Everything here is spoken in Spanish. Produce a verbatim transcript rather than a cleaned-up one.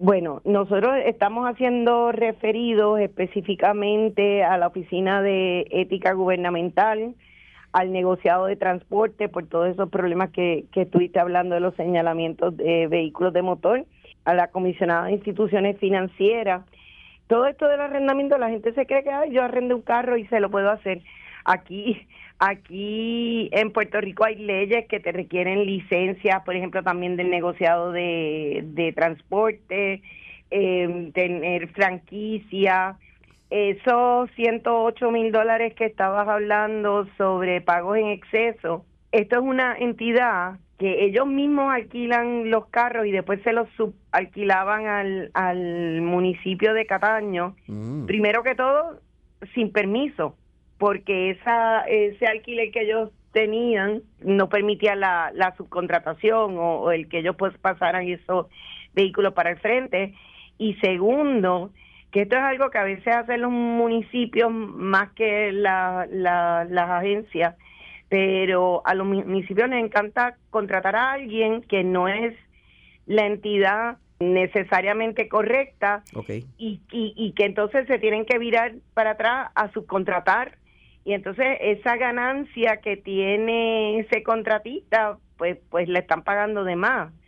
Bueno, nosotros estamos haciendo referidos específicamente a la Oficina de Ética Gubernamental, al negociado de transporte por todos esos problemas que, que estuviste hablando de los señalamientos de vehículos de motor, a la comisionada de instituciones financieras. Todo esto del arrendamiento, la gente se cree que ay, yo arrendo un carro y se lo puedo hacer. Aquí, aquí en Puerto Rico hay leyes que te requieren licencias, por ejemplo, también del negociado de, de transporte, eh, tener franquicia. Esos ciento ocho mil dólares que estabas hablando sobre pagos en exceso, esto es una entidad que ellos mismos alquilan los carros y después se los subalquilaban al, al municipio de Cataño, mm. primero que todo sin permiso, porque esa ese alquiler que ellos tenían no permitía la, la subcontratación o, o el que ellos pues pasaran esos vehículos para el frente. Y segundo, que esto es algo que a veces hacen los municipios más que la, la, las agencias, pero a los municipios les encanta contratar a alguien que no es la entidad necesariamente correcta, okay. y, y, y que entonces se tienen que virar para atrás a subcontratar, y entonces esa ganancia que tiene ese contratista, pues, pues le están pagando de más.